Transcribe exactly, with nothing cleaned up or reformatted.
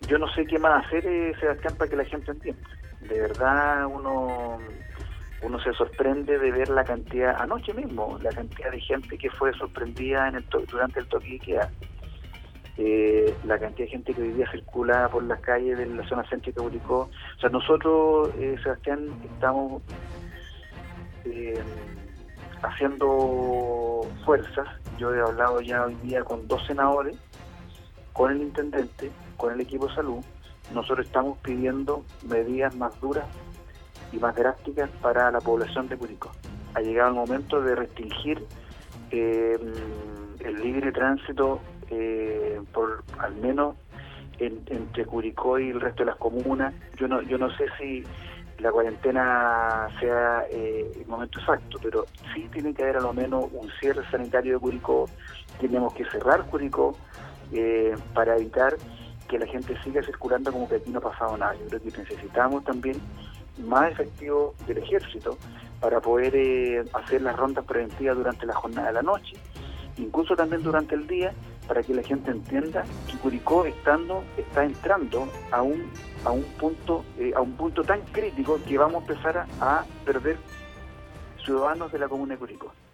yo no sé qué más hacer, eh, Sebastián, para que la gente entienda. De verdad, uno uno se sorprende de ver la cantidad, anoche mismo, la cantidad de gente que fue sorprendida en el to- durante el toque de queda. Eh, la cantidad de gente que hoy día circula por las calles de la zona céntrica de Curicó. O sea, nosotros, eh, Sebastián, estamos eh, haciendo fuerzas. Yo he hablado ya hoy día con dos senadores, con el intendente, con el equipo de salud. Nosotros estamos pidiendo medidas más duras y más drásticas para la población de Curicó. Ha llegado el momento de restringir eh, el libre tránsito eh, por al menos en, entre Curicó y el resto de las comunas. Yo no yo no sé si la cuarentena sea eh, el momento exacto, pero sí tiene que haber a lo menos un cierre sanitario de Curicó. Tenemos que cerrar Curicó eh, para evitar que la gente siga circulando como que aquí no ha pasado nada. Yo creo que necesitamos también más efectivo del ejército para poder eh, hacer las rondas preventivas durante la jornada de la noche, incluso también durante el día, para que la gente entienda que Curicó estando está entrando a un a un punto eh, a un punto tan crítico que vamos a empezar a, a perder ciudadanos de la comuna de Curicó.